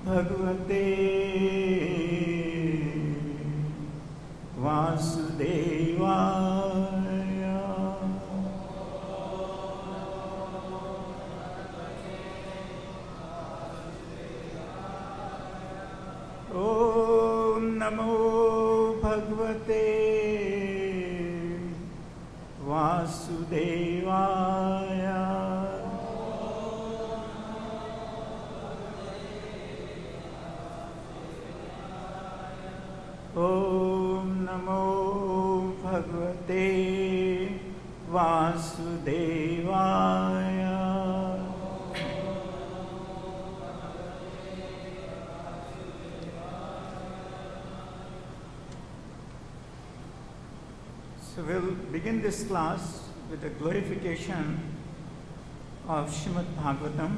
भगवते वासुदेवाय। ओम नमो भगवते वासुदेवाय। ओम नमो भगवते वासुदेवाय। So we'll begin this class with a glorification of Srimad Bhagavatam.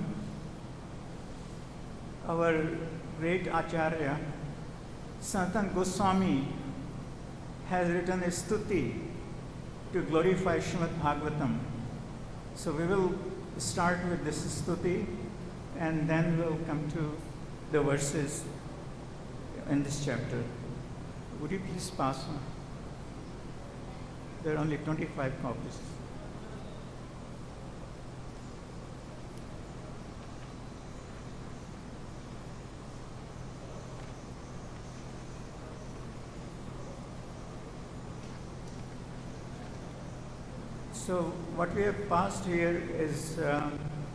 Our great Acharya Sanatana Goswami has written a stuti to glorify Srimad Bhagavatam. So we will start with this stuti and then we'll come to the verses in this chapter. Would you please pass on? There are only 25 copies. So what we have passed here is a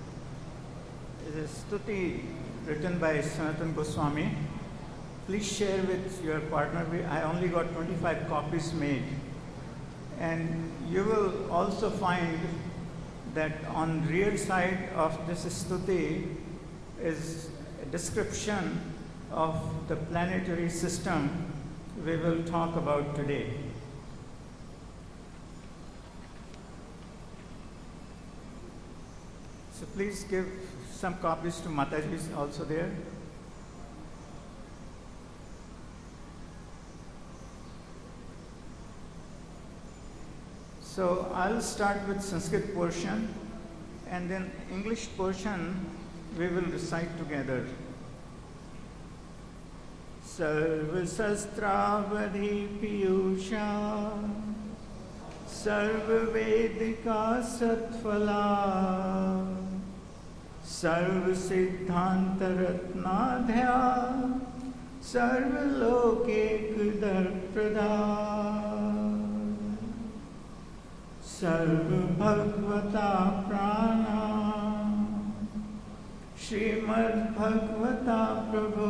stuti written by Sanatana Goswami. Please share with your partner. I only got 25 copies made. And you will also find that on rear side of this stuti is a description of the planetary system we will talk about today. So please give some copies to Mataji is also there. So I'll start with Sanskrit portion and then English portion we will recite together. Sarva Sastravadhi Piyusha Sarva Vedika Satphala Sarva Siddhanta Ratnadhya Sarva Loke Kudarprada Sarva Bhagavata Prana Srimad Bhagavata Prabhu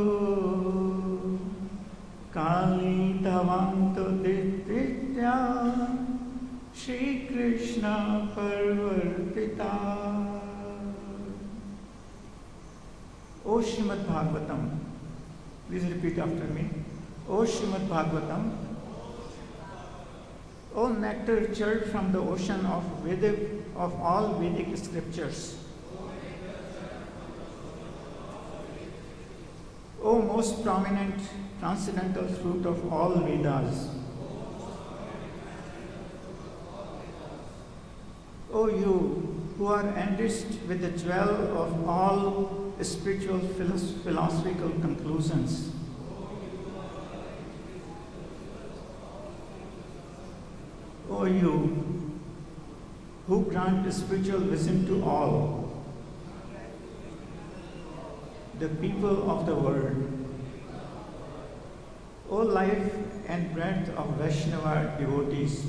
Kali Tavanto Ditya Shri Krishna Parvartita. O Srimad Bhagavatam, please repeat after me. O Srimad Bhagavatam, O nectar churned from the ocean of all Vedic scriptures. O most prominent transcendental fruit of all Vedas. O you who are enriched with the jewel of all spiritual philosophical conclusions. O you who grant spiritual wisdom to all the people of the world. O life and breath of Vaishnava devotees.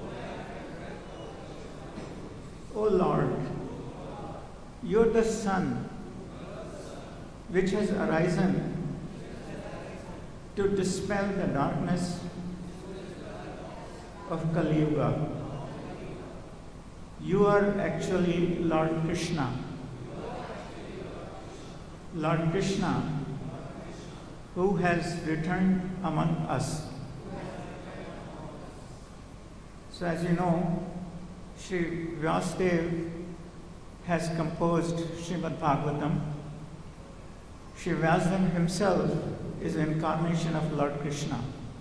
O Lord, you are the sun which has arisen to dispel the darkness of Kali Yuga. You are actually Lord Krishna. Lord Krishna, who has returned among us. So as you know, Sri Vyasadeva has composed Srimad Bhagavatam. Sri Vyasadeva himself is an incarnation of Lord Krishna.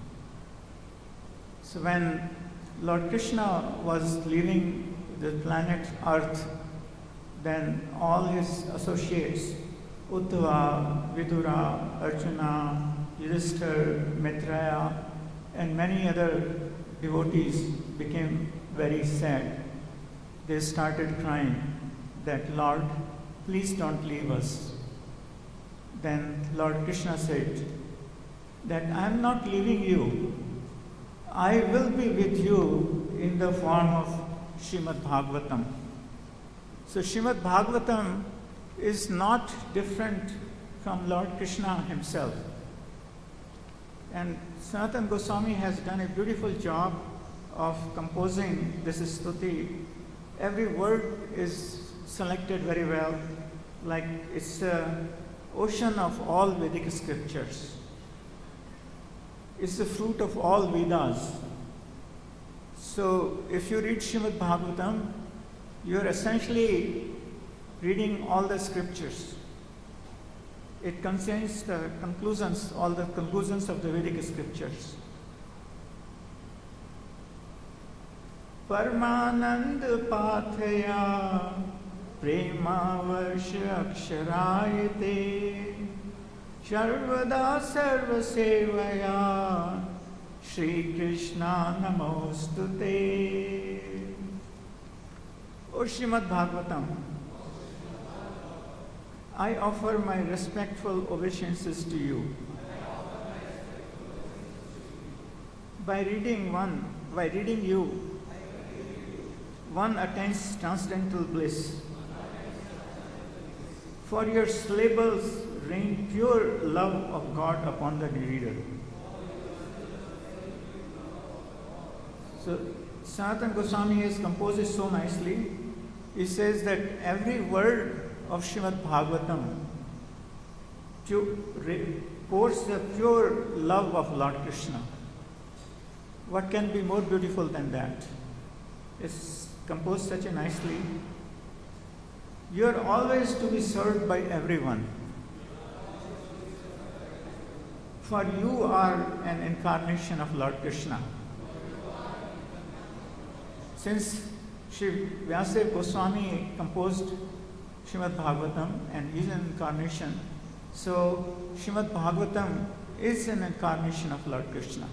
So when Lord Krishna was leaving the planet Earth, then all his associates Uddhava, Vidura, Arjuna, Yudhishthira, Maitreya, and many other devotees became very sad. They started crying that, Lord, please don't leave us. Then Lord Krishna said that I am not leaving you. I will be with you in the form of Srimad Bhagavatam. So Srimad Bhagavatam is not different from Lord Krishna himself. And Sanatana Goswami has done a beautiful job of composing this stuti. Every word is selected very well, like it's an ocean of all Vedic scriptures. It's the fruit of all Vedas. So if you read Srimad Bhagavatam, you are essentially reading all the scriptures. It contains the conclusions, all the conclusions of the Vedic scriptures. Paramanand pathaya prema varsha aksharayate Sarvada sarva sevaya Shri Krishna namostute. O Srimad Bhagavatam, I offer my respectful obeisances to you. By reading you, one attains transcendental bliss. For your syllables rain pure love of God upon the reader. So Sanatana Goswami has composed it so nicely. He says that every word of Srimad Bhagavatam pours the pure love of Lord Krishna. What can be more beautiful than that? It's composed such a nicely. You are always to be served by everyone. For you are an incarnation of Lord Krishna. Since Sri Vyasadeva Goswami composed Srimad Bhagavatam and is an incarnation, so Srimad Bhagavatam is an incarnation of Lord Krishna.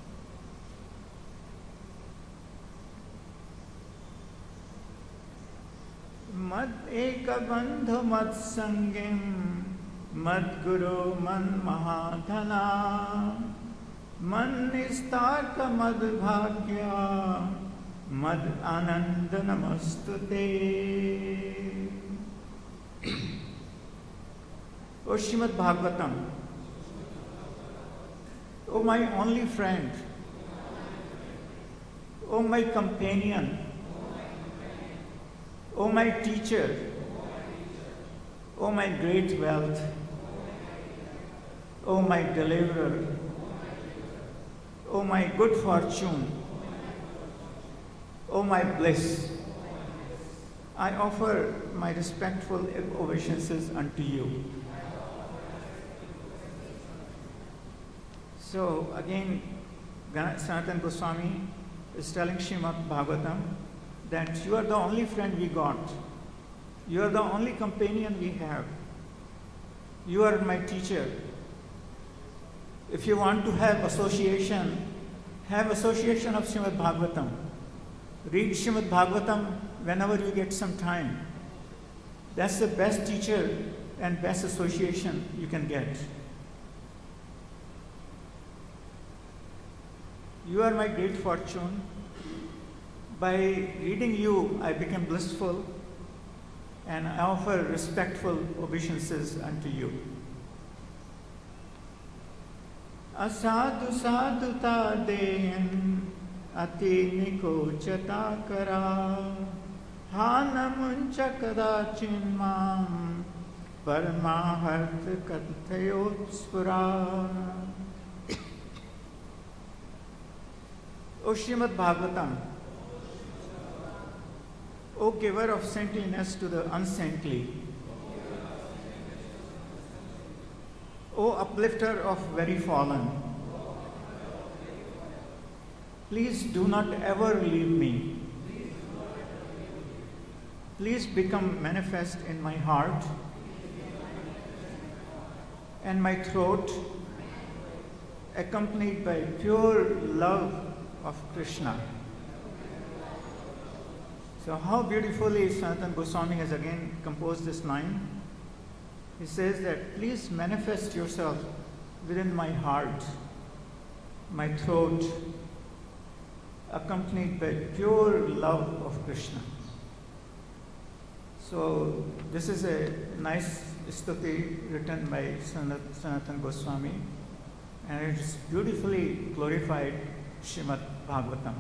Mad eka bandhu mad sangim mad guru man mahadhana man nistarka mad bhagya mad ananda namastute. O Srimad Bhagavatam, O my only friend, O my companion, O my teacher, O my great wealth, O my deliverer, O my good fortune, O my bliss, I offer my respectful obeisances unto you. So again, Sanatana Goswami is telling Srimad Bhagavatam that you are the only friend we got. You are the only companion we have. You are my teacher. If you want to have association of Srimad Bhagavatam. Read Srimad Bhagavatam whenever you get some time. That's the best teacher and best association you can get. You are my great fortune. By reading you, I became blissful, and I offer respectful obeisances unto you. Asadu sadhu ta deyan ati nikochata kara hanamuncha kadachinmam paramahartha kathayot spura. O Srimad Bhagavatam, O giver of saintliness to the unsaintly, O uplifter of very fallen, please do not ever leave me. Please become manifest in my heart and my throat accompanied by pure love of Krishna. So how beautifully Sanatana Goswami has again composed this line. He says that please manifest yourself within my heart, my throat, accompanied by pure love of Krishna. So this is a nice stuti written by Sanatana Goswami, and it is beautifully glorified Srimad Bhagavatam.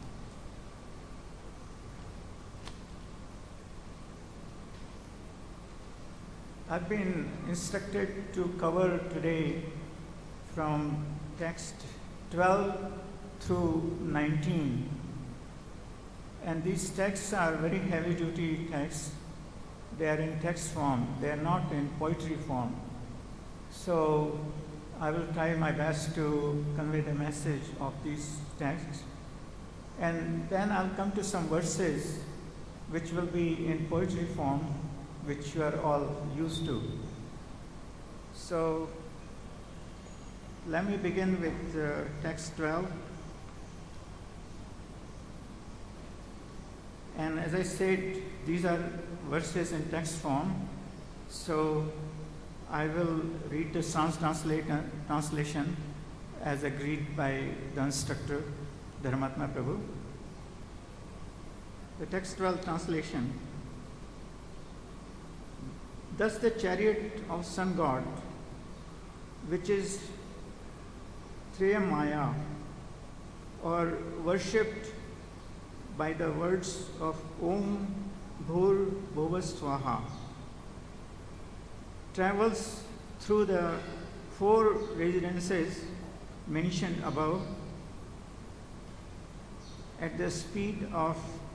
I've been instructed to cover today from text 12 through 19. And these texts are very heavy duty texts. They are in text form, they are not in poetry form. So I will try my best to convey the message of these texts. And then I'll come to some verses which will be in poetry form, which you are all used to. So let me begin with text 12. And as I said, these are verses in text form. So I will read the Sans translation as agreed by the instructor, Dharmatma Prabhu. The text 12 translation. Thus the chariot of sun god, which is Triyamaya, or worshipped by the words of Om Bhur Bhuva Swaha, travels through the 4 residences mentioned above at the speed of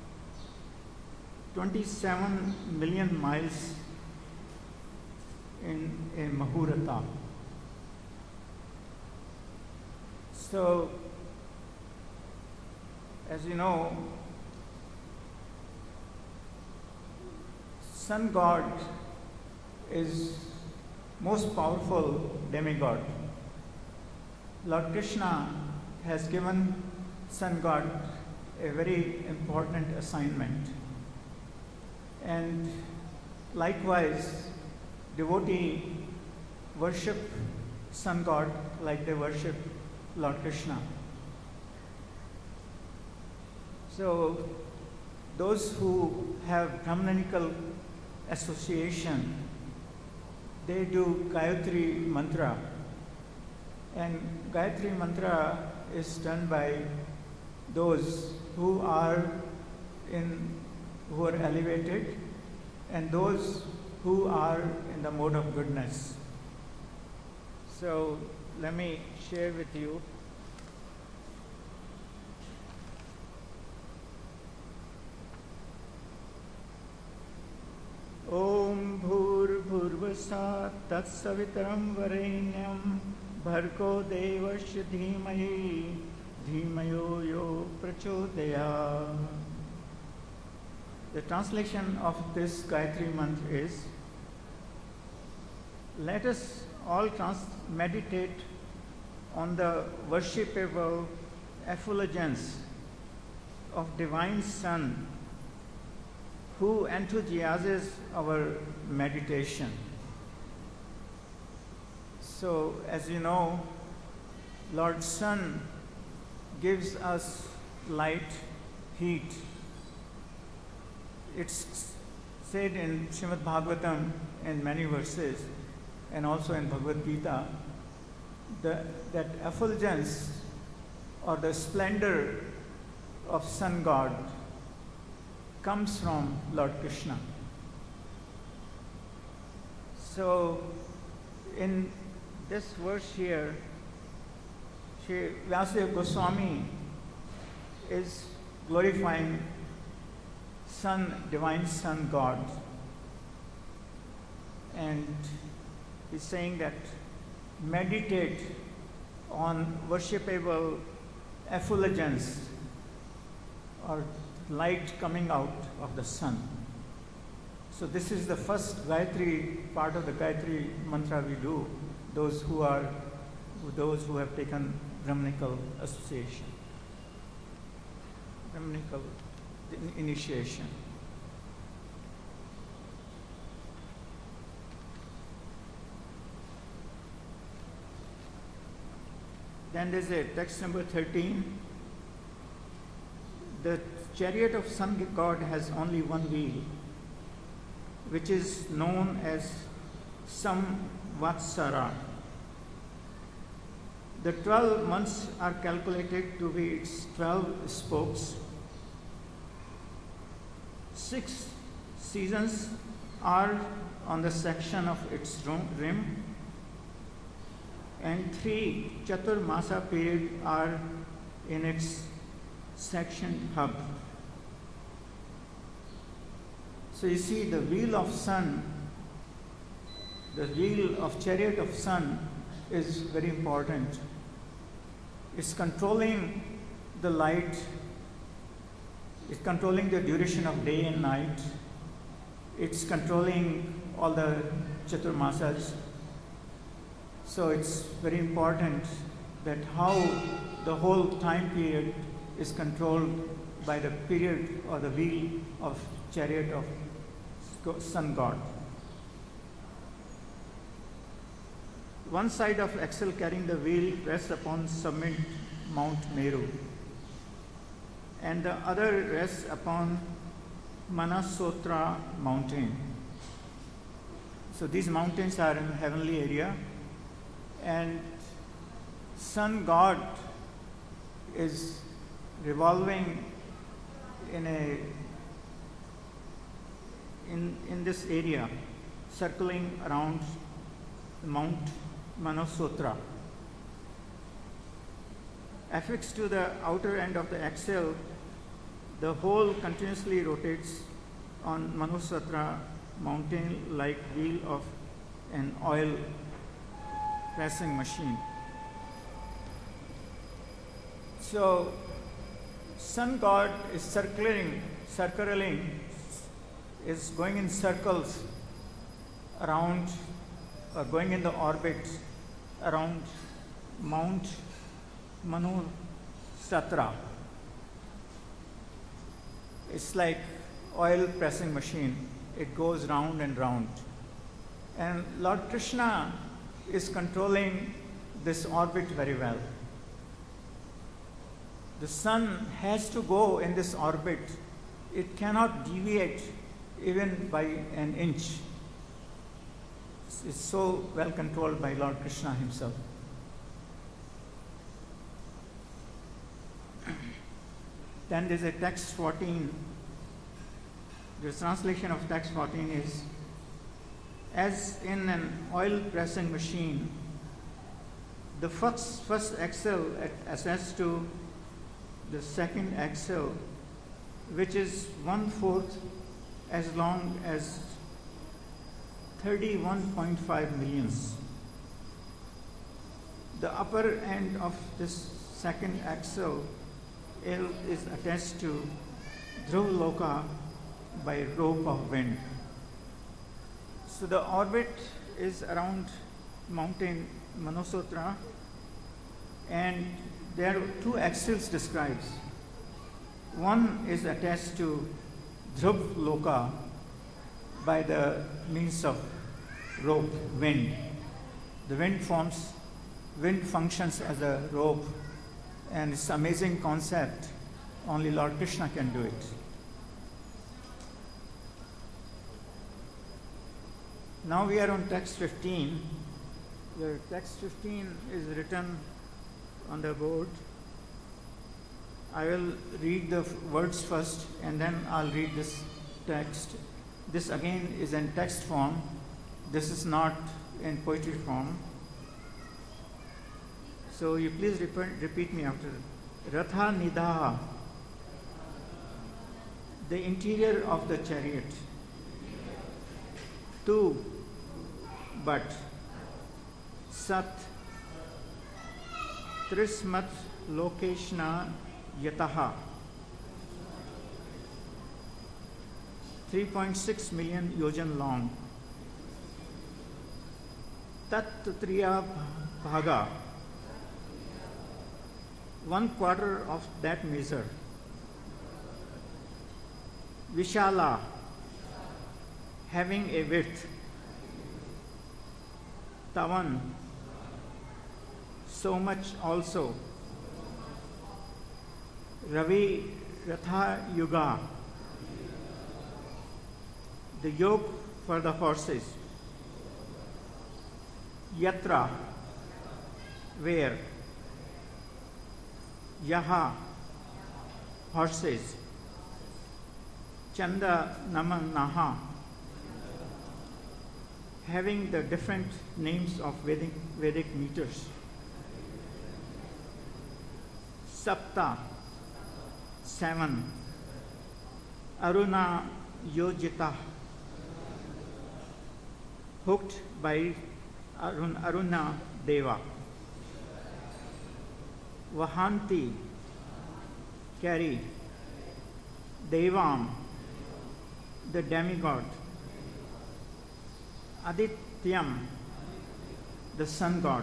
27 million miles in a Mahurata. So, as you know, sun god is most powerful demigod. Lord Krishna has given sun god a very important assignment. And likewise, devotee worship sun god like they worship Lord Krishna. So those who have Brahmanical association, they do Gayatri mantra, and Gayatri mantra is done by those who are elevated and those who are in the mode of goodness. So let me share with you. Om Bhur Bhurvasa Tat Savitaram Varenyam Bhargo Devasya Dhimahi Dhimayo Yo Prachodaya. The translation of this Gayatri mantra is: let us all meditate on the worshipable effulgence of Divine Sun, who enthusiasms our meditation. So, as you know, Lord Sun gives us light, heat. It's said in Srimad Bhagavatam in many verses, and also in Bhagavad Gita, that effulgence or the splendor of sun god comes from Lord Krishna. So in this verse here, Shri Vyasdev Goswami is glorifying divine sun god, and he's saying that meditate on worshipable effulgence or light coming out of the sun. So this is the first Gayatri part of the Gayatri mantra we do, those who have taken Brahmanical association, Brahmanical initiation. Then there's a text number 13. The chariot of sun god has only one wheel, which is known as Samvatsara. The 12 months are calculated to be its 12 spokes. 6 seasons are on the section of its rim, and 3 Chaturmasa periods are in its section hub. So you see, the wheel of sun, the wheel of chariot of sun is very important. It's controlling the light, it's controlling the duration of day and night, it's controlling all the Chaturmasas. So it's very important that how the whole time period is controlled by the period or the wheel of chariot of sun god. One side of axle carrying the wheel rests upon summit Mount Meru, and the other rests upon Manasotra mountain. So these mountains are in heavenly area, and sun god is revolving in this area, circling around Mount Manasotra. Affixed to the outer end of the axle, the whole continuously rotates on Manasotra mountain like wheel of an oil pressing machine. So sun god is circling, is going in circles around, or going in the orbit around Mount Manasotra. It's like oil pressing machine. It goes round and round. And Lord Krishna is controlling this orbit very well. The sun has to go in this orbit. It cannot deviate even by an inch. It's so well controlled by Lord Krishna himself. Then there's a text 14. The translation of text 14 is, as in an oil pressing machine, the first axle attached to the second axle, which is 1/4 as long as 31.5 millions. The upper end of this second axle is attached to Dhruv Loka by rope of wind. So the orbit is around mountain Manasotra, and there are 2 axles described. One is attached to Dhruv Loka by the means of rope, wind. The wind functions as a rope, and it's an amazing concept. Only Lord Krishna can do it. Now we are on text 15. The text 15 is written on the board. I will read the words first, and then I'll read this text. This again is in text form. This is not in poetry form. So you please repeat me after. Ratha Nidaha, the interior of the chariot. Tu, but. Sat, Trismat Lokeshna Yataha, 3.6 million yojan long. Tat Triya Bhaga, 1/4 of that measure. Vishala, having a width. Tavan, so much also. Ravi Ratha Yuga, the yoke for the horses. Yatra, where. Yaha, horses. Chanda Naman Naha, having the different names of Vedic meters. Sapta, 7. Aruna Yojita, hooked by Aruna Deva. Vahanti, carry. Devam, the demigod. Adityam, the sun god.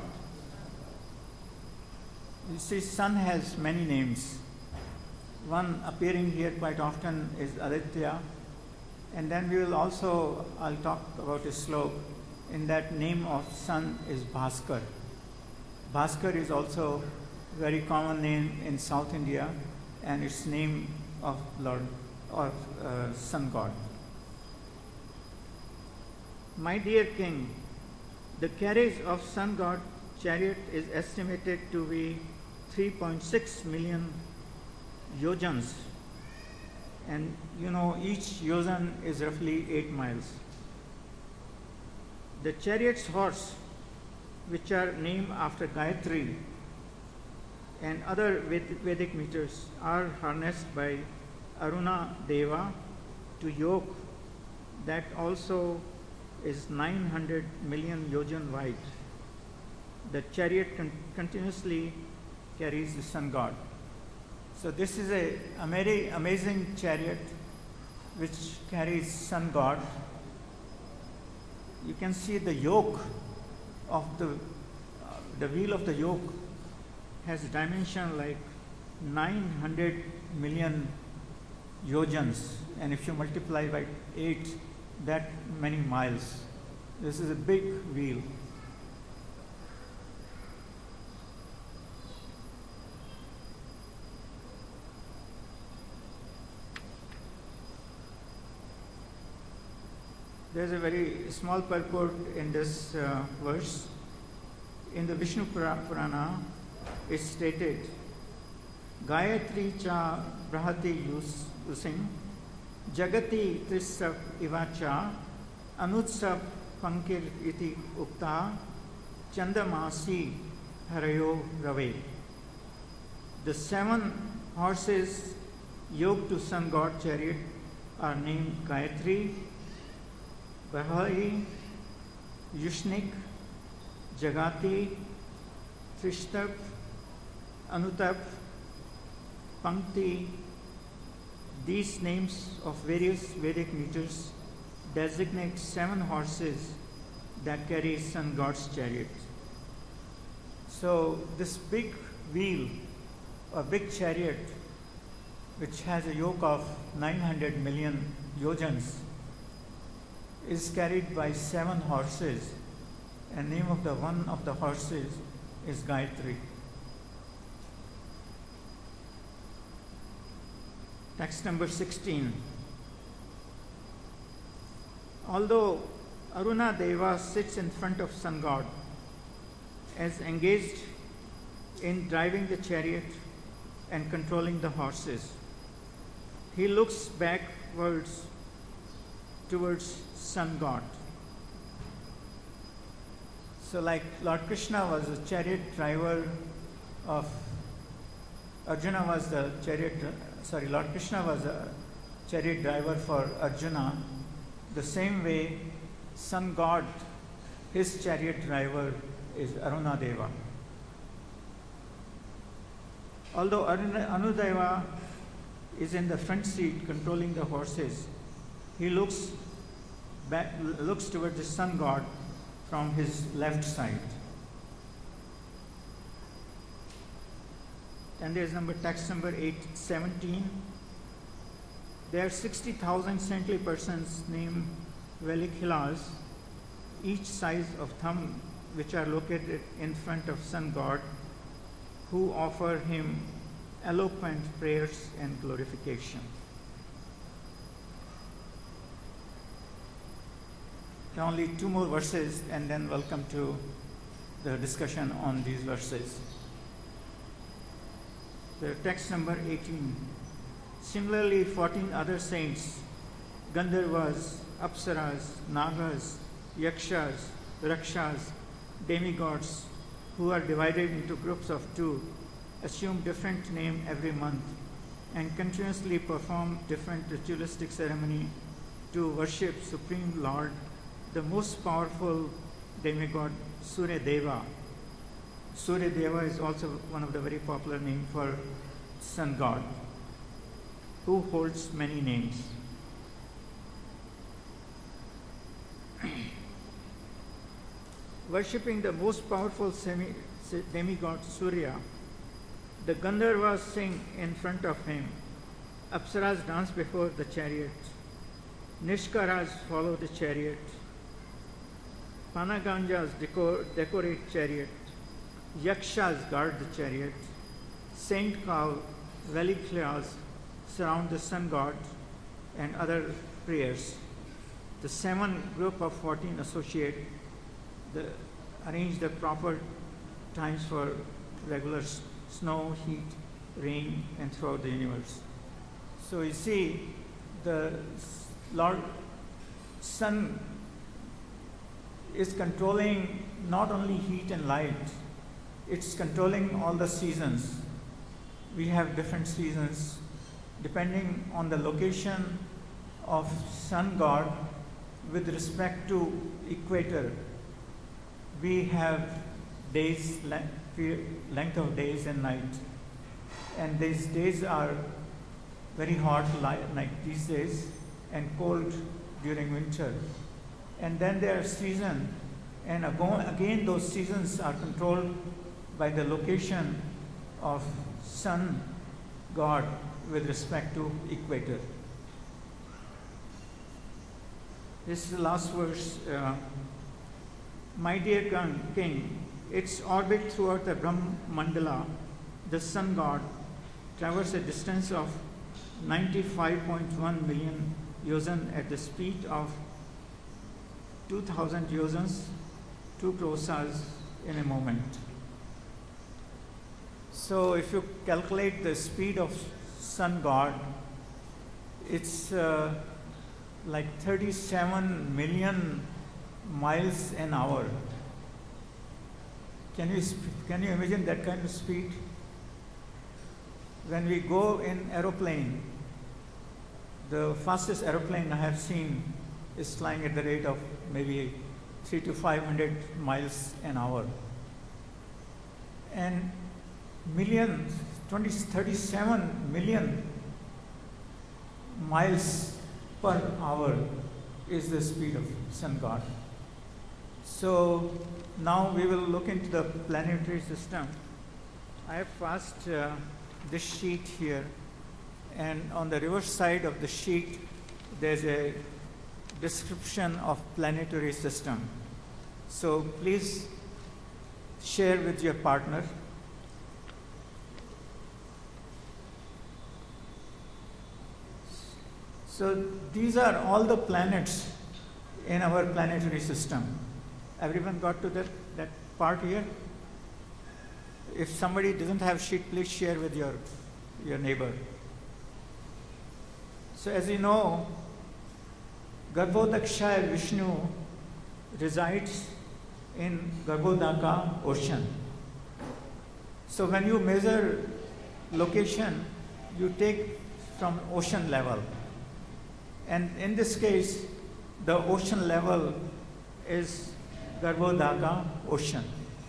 You see, sun has many names. One appearing here quite often is Aditya, and then we will also, I'll talk about a slok. In that name of sun is Bhaskar. Bhaskar is also a very common name in South India, and it's name of Lord or sun god. My dear king, the carriage of sun god chariot is estimated to be 3.6 million yojans, and you know each yojan is roughly 8 miles. The chariot's horse, which are named after Gayatri and other Vedic meters, are harnessed by Aruna Deva to yoke that also is 900 million yojan wide. The chariot continuously carries the sun god. So this is a very amazing chariot which carries sun god. You can see the yoke of the wheel of the yoke has dimension like 900 million yojans, and if you multiply by 8, that many miles. This is a big wheel. There's a very small purport in this verse. In the Vishnu Purana, it's stated, Gayatri cha brahati using, Jagati trissav ivacha, Anutsav pankir iti ukta, Chandamasi harayo rave. The 7 horses yoked to sun god chariot are named Gayatri, Bahai, Yushnik, Jagati, Trishtab, Anutab, Pankti. These names of various Vedic meters designate 7 horses that carry sun god's chariot. So this big wheel, a big chariot, which has a yoke of 900 million yojans, is carried by 7 horses, and name of the one of the horses is Gayatri. Text number 16. Although Aruna Deva sits in front of sun god as engaged in driving the chariot and controlling the horses, he looks backwards towards sun god. So like Lord Krishna was a chariot driver of Arjuna was the Lord Krishna was a chariot driver for Arjuna. The same way sun god, his chariot driver is Aruna Deva. Although Anudeva is in the front seat controlling the horses, he looks towards the sun god from his left side. And there's text number 817. There are 60,000 saintly persons named Velikhilas, each size of thumb, which are located in front of sun god, who offer him eloquent prayers and glorification. Only two more verses, and then we'll come to the discussion on these verses. The text number 18. Similarly, 14 other saints, Gandharvas, Apsaras, Nagas, Yakshas, Rakshas, demigods, who are divided into groups of two, assume different name every month and continuously perform different ritualistic ceremony to worship Supreme Lord, the most powerful demigod Surya Deva. Surya Deva is also one of the very popular names for sun god, who holds many names. Worshipping the most powerful demigod Surya, the Gandharvas sing in front of him, Apsaras dance before the chariot, Nishkaras follow the chariot, Panaganjas decorate chariot, Yakshas guard the chariot, Saint cow, Velikhilas surround the sun god and other prayers. The 7 group of 14 associate arrange the proper times for regular snow, heat, rain, and throughout the universe. So you see, the Lord Sun is controlling not only heat and light, it's controlling all the seasons. We have different seasons depending on the location of sun god with respect to equator. We have days, length of days and night. And these days are very hot like these days and cold during winter. And then there are seasons, and again those seasons are controlled by the location of sun god with respect to equator. This is the last verse. My dear king, its orbit throughout the Brahmandala, the sun god, traverses a distance of 95.1 million yojan at the speed of 2,000 yojans, 2 krosas in a moment. So if you calculate the speed of sun god, it's like 37 million miles an hour. Can you imagine that kind of speed? When we go in aeroplane, the fastest aeroplane I have seen is flying at the rate of maybe 300 to 500 miles an hour. And 37 million miles per hour is the speed of sun god. So now we will look into the planetary system. I have passed this sheet here, and on the reverse side of the sheet there's a description of planetary system. So please share with your partner. So these are all the planets in our planetary system. Everyone got to that part here? If somebody doesn't have sheet, please share with your neighbor. So as you know, Garbhodakshaya Vishnu resides in Garbhodaka ocean. So when you measure location, you take from ocean level. And in this case, the ocean level is Garbhodaka ocean.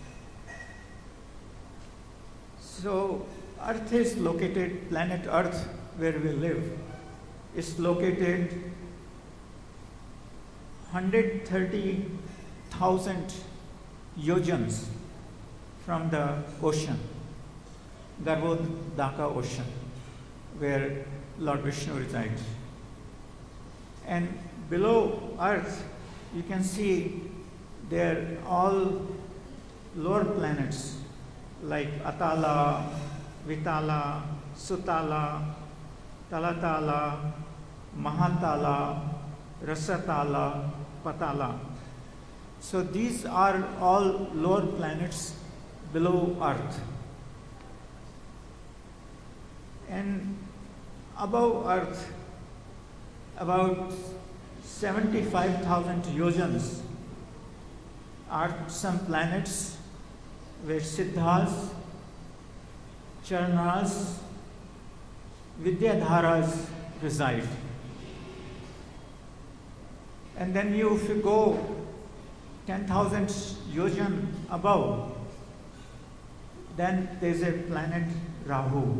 So Earth is located, planet Earth where we live, is located 10,000 yojans from the ocean, Garbhodaka ocean, where Lord Vishnu resides. And below earth, you can see they're all lower planets like Atala, Vitala, Sutala, Talatala, Mahatala, Rasatala, Patala. So these are all lower planets below earth. And above earth, about 75,000 yojans are some planets where Siddhas, Charanas, Vidyadharas reside. And then if you go 10,000 yojan above, then there's a planet Rahu.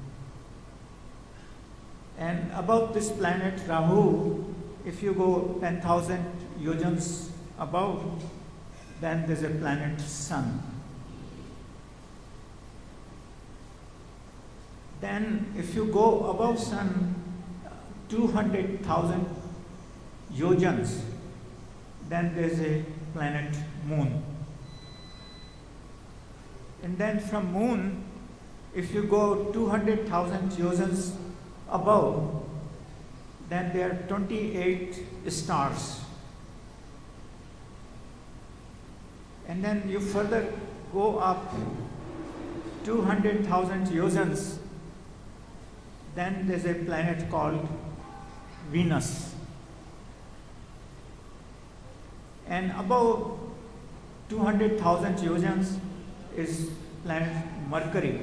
And above this planet Rahu, if you go 10,000 yojans above, then there's a planet Sun. Then if you go above Sun 200,000 yojans, then there's a planet Moon. And then from Moon, if you go 200,000 yojans above, then there are 28 stars. And then you further go up 200,000 yojans, then there's a planet called Venus. And above 200,000 yojans is planet Mercury.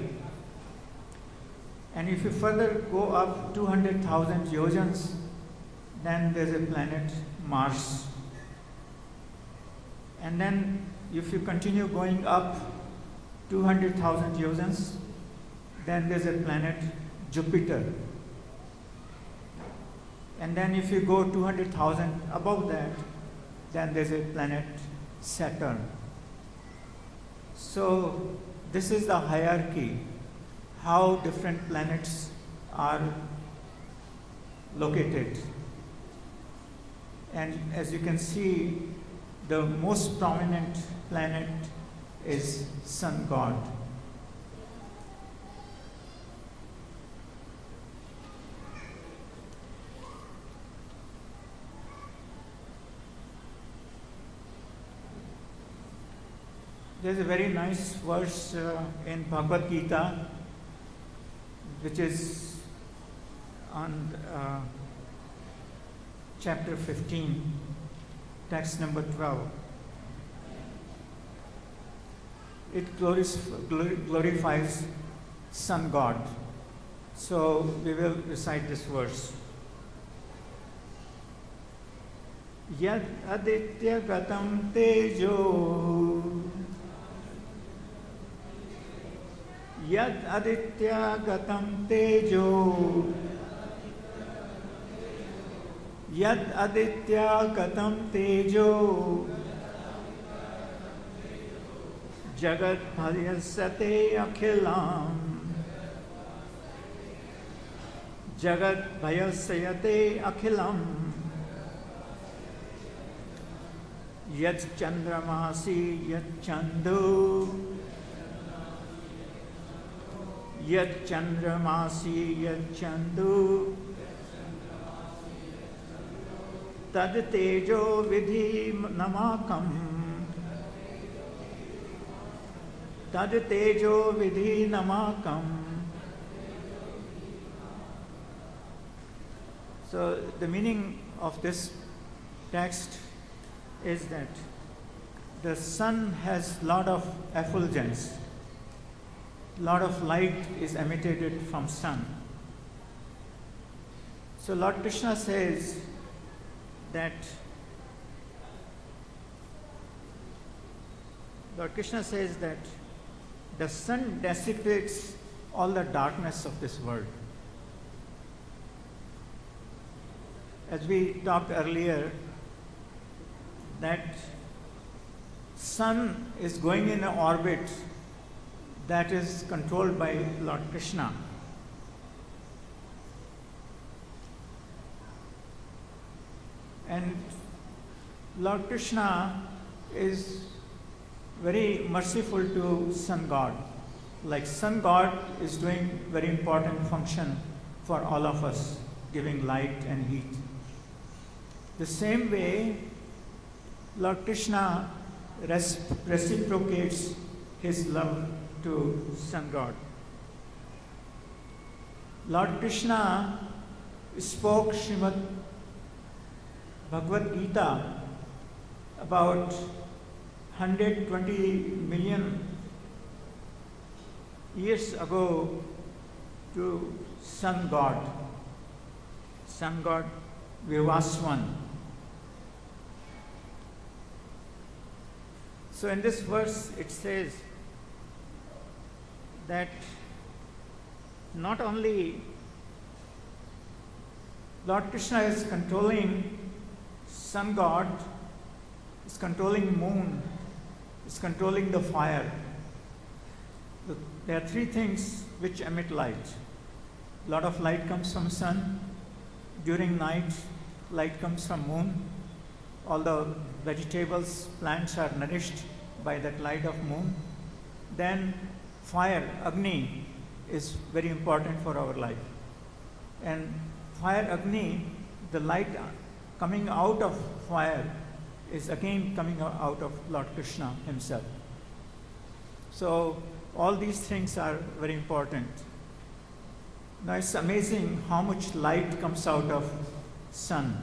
And if you further go up 200,000 yojans, then there's a planet Mars. And then if you continue going up 200,000 yojans, then there's a planet Jupiter. And then if you go 200,000 above that, then there's a planet Saturn. So this is the hierarchy, how different planets are located. And as you can see, the most prominent planet is Sun God. There's a very nice verse in Bhagavad Gita, which is on chapter 15, text number 12. It glorifies Sun God. So we will recite this verse. Yad aditya gatam tejo Yad aditya gatam tejo Yad aditya gatam tejo Jagat bhayasyate akhilam Jagat bhayasyate akhilam Yat chandramasi yat chandu Yat chandramasi yat chandu Tad tejo vidhi namakam Tad tejo vidhi namakam. So the meaning of this text is that the sun has lot of effulgence, lot of light is emitted from sun. So Lord Krishna says that the sun dissipates all the darkness of this world. As we talked earlier, that sun is going in an orbit that is controlled by Lord Krishna. And Lord Krishna is very merciful to sun god. Like sun god is doing very important function for all of us, giving light and heat. The same way, Lord Krishna reciprocates his love to sun god. Lord Krishna spoke Srimad Bhagavad Gita about 120 million years ago to sun god Vivaswan. So in this verse it says that not only Lord Krishna is controlling sun god, is controlling moon, is controlling the fire. There are three things which emit light. A lot of light comes from sun. During night, light comes from moon. All the vegetables, plants are nourished by that light of moon. Then fire, Agni, is very important for our life. And fire, Agni, the light coming out of fire is again coming out of Lord Krishna himself. So all these things are very important. Now it's amazing how much light comes out of sun.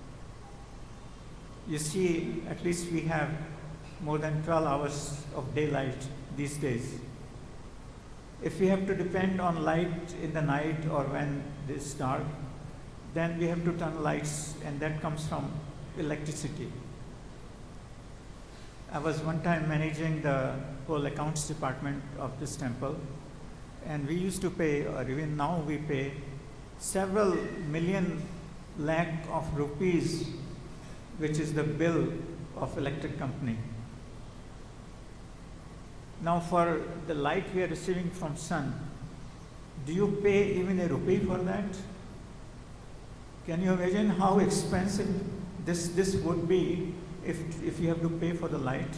You see, at least we have more than 12 hours of daylight these days. If we have to depend on light in the night or when it's dark, then we have to turn lights, and that comes from electricity. I was one time managing the whole accounts department of this temple, and we used to pay, or even now we pay, several million lakh of rupees, which is the bill of electric company. Now for the light we are receiving from sun, do you pay even a rupee for that? Can you imagine how expensive this would be if you have to pay for the light?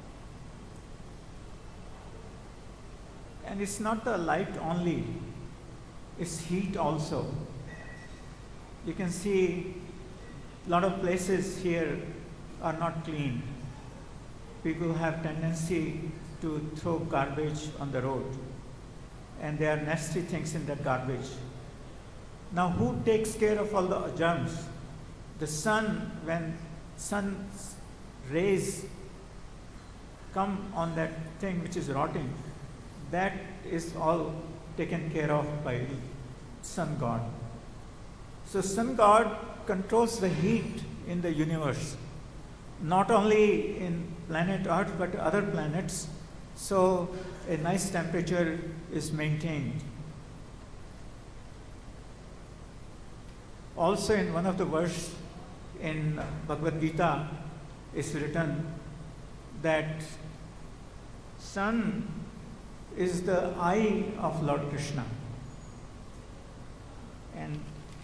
And it's not the light only, it's heat also. You can see a lot of places here are not clean. People have tendency to throw garbage on the road, and there are nasty things in that garbage. Now who takes care of all the germs? The sun, when sun's rays come on that thing which is rotting, that is all taken care of by sun god. So sun god controls the heat in the universe, not only in planet Earth but other planets, so a nice temperature is maintained. Also in one of the verses in Bhagavad Gita is written that sun is the eye of Lord Krishna. And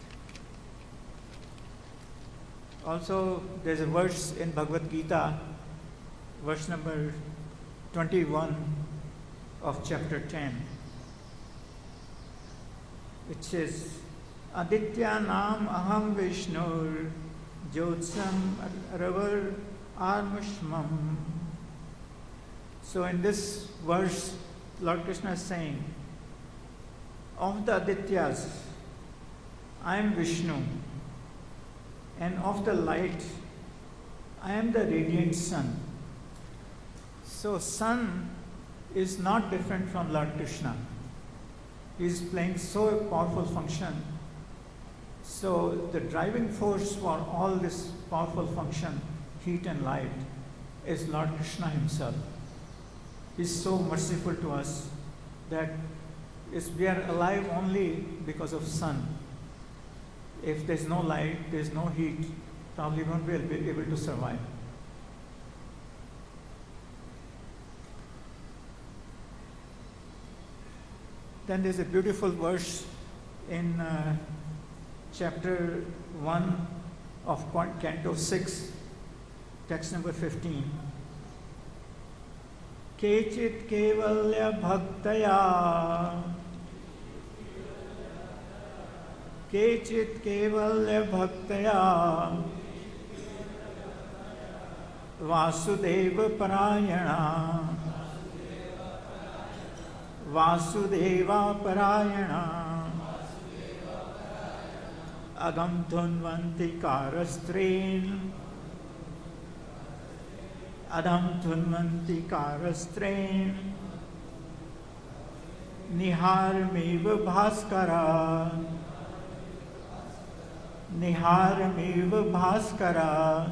also there's a verse in Bhagavad Gita, verse number 21 of chapter 10, which says, Aditya nam aham Vishnur Jyotsam Ravar Armushmam. So in this verse, Lord Krishna is saying, of the Adityas, I am Vishnu, and of the light, I am the radiant sun. So sun is not different from Lord Krishna. He is playing so powerful function. So the driving force for all this powerful function, heat and light, is Lord Krishna himself. He is so merciful to us that we are alive only because of sun. If there's no light, there's no heat, probably won't be able to survive. Then there's a beautiful verse in chapter 1 of Canto 6, text number 15. Kechit kevalya bhaktaya, Kechit kevalya bhaktaya, Vasudeva parayana, Vasudeva parayana, Agam dhunvanti karastren, Adam dhunvanti karastren, Niharmeva bhaskara, Niharmeva bhaskara.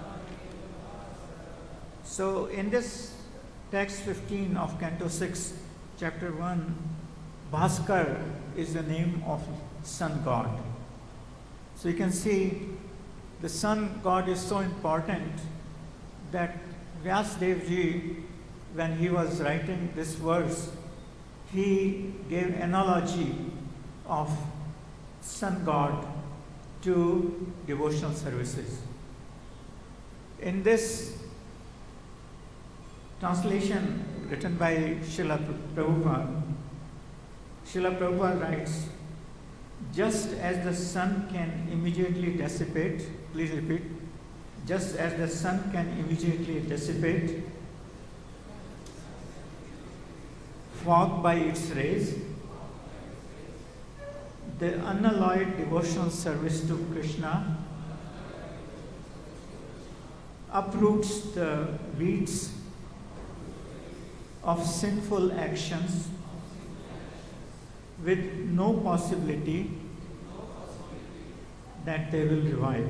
So in this text 15 of Canto 6, chapter 1, Bhaskar is the name of sun god. So you can see the sun god is so important that Vyasadeva ji, when he was writing this verse, he gave analogy of sun god to devotional services. In this translation written by Srila Prabhupada, Srila Prabhupada writes, just as the sun can immediately dissipate, please repeat, just as the sun can immediately dissipate fog by its rays, the unalloyed devotional service to Krishna uproots the weeds of sinful actions with no possibility that they will revive.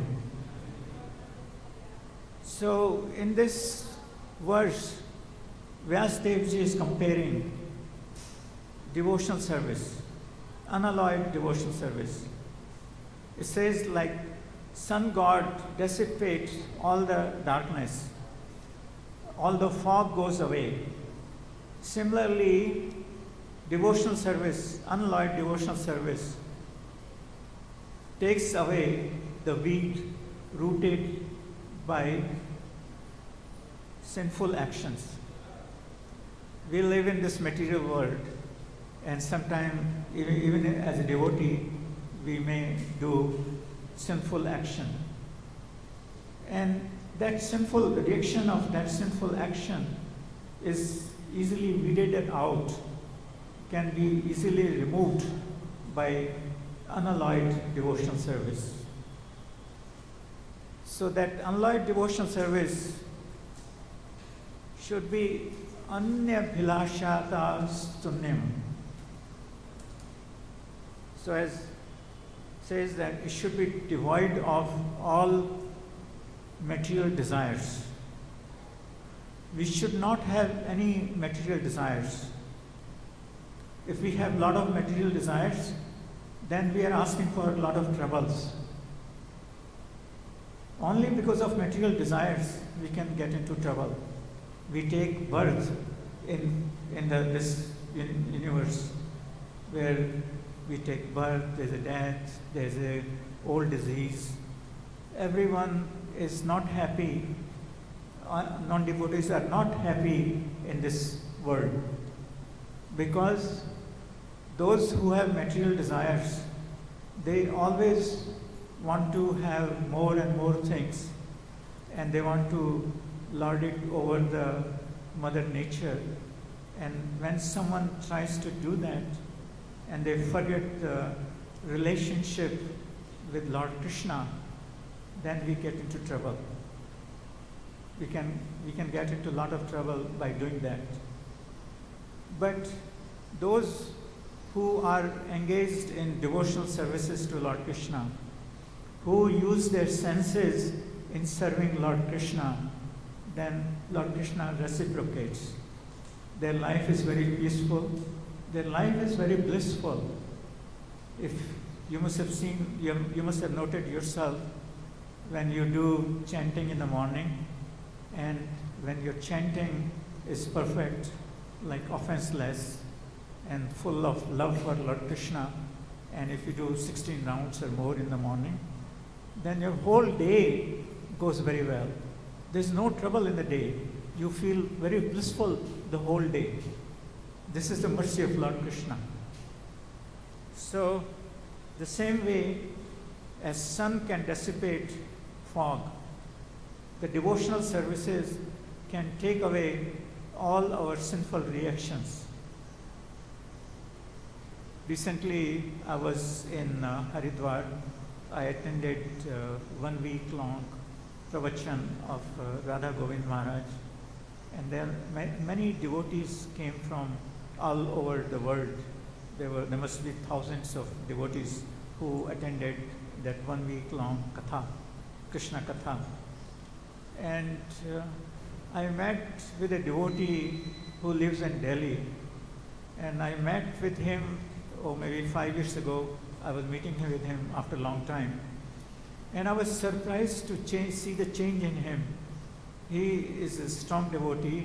So in this verse, Vyasadeva ji is comparing devotional service, unalloyed devotional service. It says like sun god dissipates all the darkness, all the fog goes away. Similarly, devotional service, unalloyed devotional service, takes away the weed rooted by sinful actions. We live in this material world, and sometimes, even as a devotee, we may do sinful action. And that sinful reaction of that sinful action is easily weeded out, can be easily removed by unalloyed devotional service. So that unalloyed devotional service should be anya bhilashata stunyam. So as says that it should be devoid of all material desires. We should not have any material desires. If we have a lot of material desires, then we are asking for a lot of troubles. Only because of material desires we can get into trouble. We take birth in this universe where we take birth, there's a death, there's a old disease. Everyone is not happy. Non-devotees are not happy in this world because those who have material desires, they always want to have more and more things, and they want to lord it over the Mother Nature. And when someone tries to do that and they forget the relationship with Lord Krishna, then we get into trouble. We can get into a lot of trouble by doing that. But those who are engaged in devotional services to Lord Krishna, who use their senses in serving Lord Krishna, then Lord Krishna reciprocates. Their life is very peaceful. Their life is very blissful. If you must have seen, you must have noted yourself when you do chanting in the morning, and when your chanting is perfect, like offenseless, and full of love for Lord Krishna, and if you do 16 rounds or more in the morning, then your whole day goes very well. There's no trouble in the day. You feel very blissful the whole day. This is the mercy of Lord Krishna. So, the same way as sun can dissipate fog, the devotional services can take away all our sinful reactions. Recently, I was in Haridwar. I attended 1 week long pravachan of Radha Govind Maharaj, and there many devotees came from all over the world. There must be thousands of devotees who attended that 1 week long katha, Krishna katha. And I met with a devotee who lives in Delhi, and I met with him, maybe 5 years ago. I was meeting with him after a long time, and I was surprised to see the change in him. He is a strong devotee.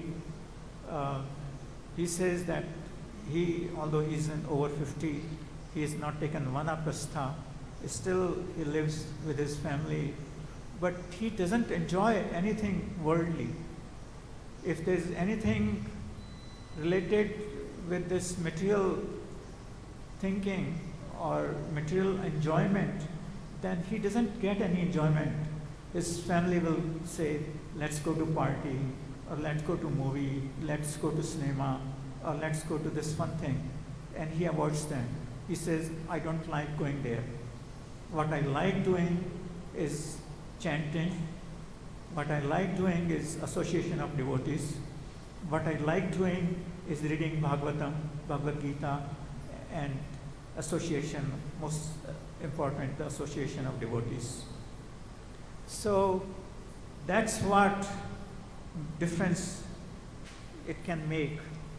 He says that although he's over 50, he has not taken vanaprastha. Still, he lives with his family, but he doesn't enjoy anything worldly. If there's anything related with this material thinking or material enjoyment, then he doesn't get any enjoyment. His family will say, let's go to party, or let's go to movie, let's go to cinema, or let's go to this fun thing. And he avoids them. He says, I don't like going there. What I like doing is chanting. What I like doing is association of devotees. What I like doing is reading Bhagavatam, Bhagavad Gita, and association, most important, the association of devotees. So that's what difference it can make.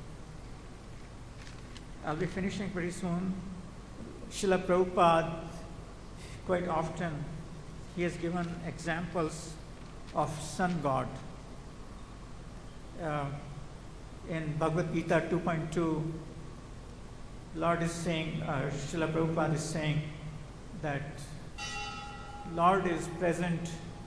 I'll be finishing pretty soon. Srila Prabhupada, quite often, he has given examples of sun god. In Bhagavad Gita 2.2, Lord is saying, Srila Prabhupada is saying that Lord is present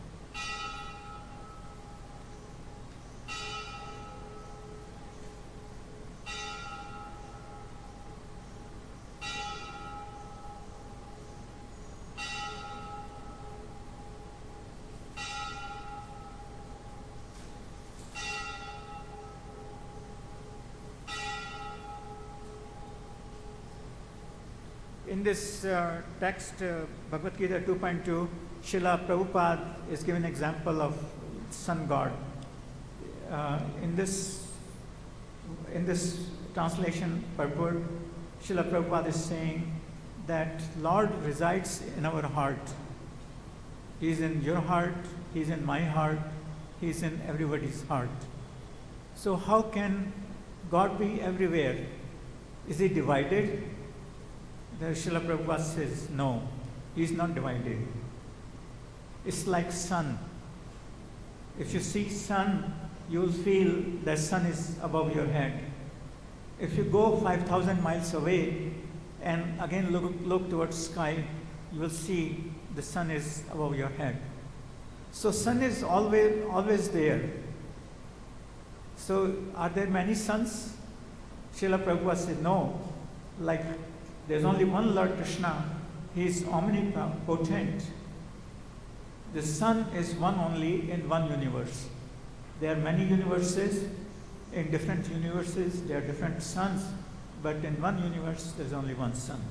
in this text, Bhagavad Gita 2.2, Srila Prabhupada is giving an example of sun god. In this translation purport, Srila Prabhupada is saying that Lord resides in our heart. He is in your heart, He is in my heart, He is in everybody's heart. So how can God be everywhere? Is He divided? The Srila Prabhupada says, no, He is not divided. It's like sun. If you see sun, you will feel the sun is above your head. If you go 5,000 miles away and again look towards sky, you will see the sun is above your head. So sun is always there. So are there many suns? Srila Prabhupada said, no. Like there's only one Lord Krishna. He is omnipotent. The sun is one only in one universe. There are many universes. In different universes, there are different suns. But in one universe, there's only one sun.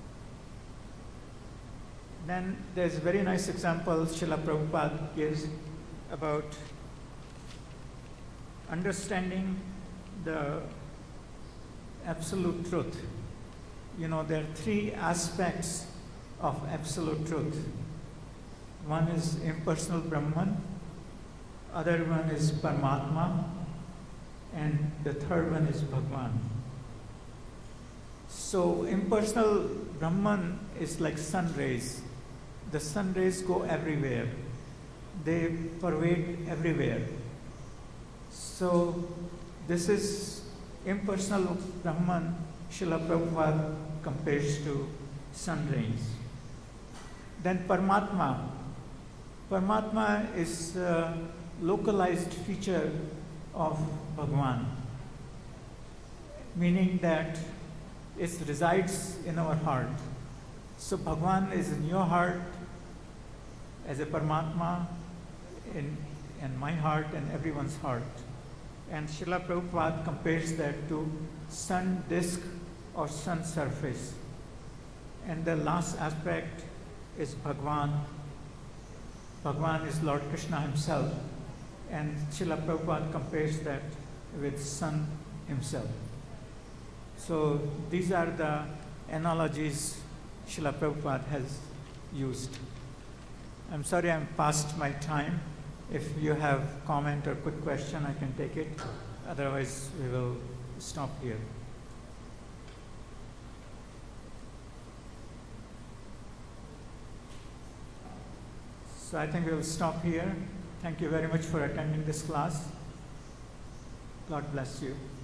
Then there's a very nice example Srila Prabhupada gives about understanding the absolute truth. You know, there are three aspects of absolute truth. One is impersonal Brahman, other one is Paramatma, and the third one is Bhagwan. So impersonal Brahman is like sun rays. The sun rays go everywhere. They pervade everywhere. So this is impersonal Brahman Srila Prabhupada compares to sun rays. Then Paramatma. Paramatma is a localized feature of Bhagavan, meaning that it resides in our heart. So Bhagavan is in your heart as a Paramatma, in my heart and everyone's heart. And Srila Prabhupada compares that to sun disk or sun surface. And the last aspect is Bhagavan. Bhagavan is Lord Krishna himself. And Srila Prabhupada compares that with sun himself. So these are the analogies Srila Prabhupada has used. I'm sorry I'm past my time. If you have comment or quick question, I can take it. Otherwise, we will stop here. So I think we will stop here. Thank you very much for attending this class. God bless you.